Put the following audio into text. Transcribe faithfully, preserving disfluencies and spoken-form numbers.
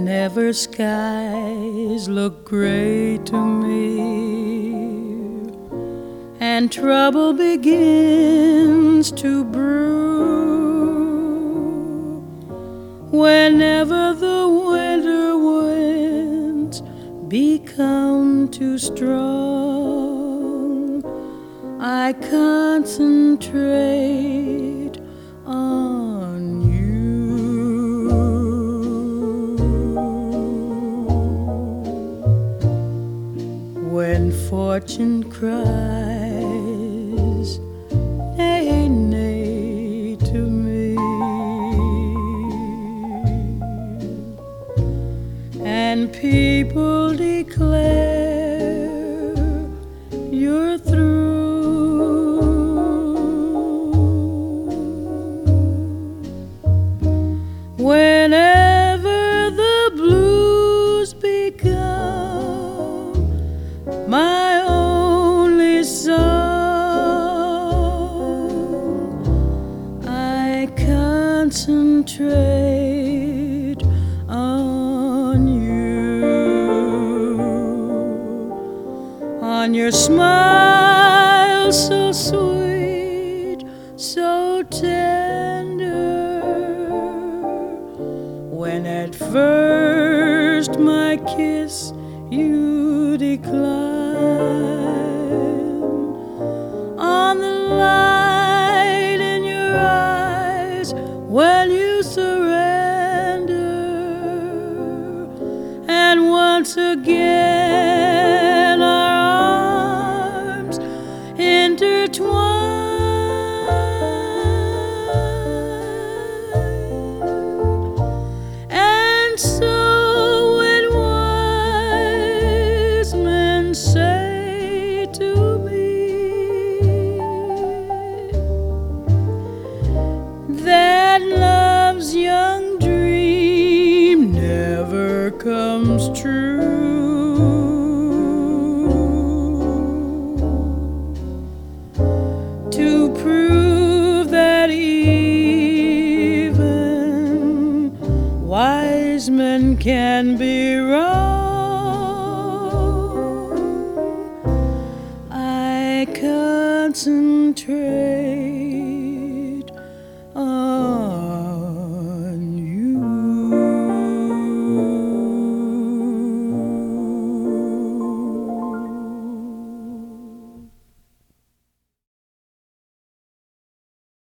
Whenever skies look gray to me and trouble begins to brew, whenever the winter winds become too strong, I concentrate on you. When fortune cries, nay, nay to me, and people declare you're through, whenever the blues become my only song, I concentrate on you, on your smile so sweet, so tender, when at first my kiss you decline, on the light in your eyes when you surrender, and once again our arms intertwine. And so when wise men say to me that love's young dream never comes true, to prove that even wise men can be wrong, I concentrate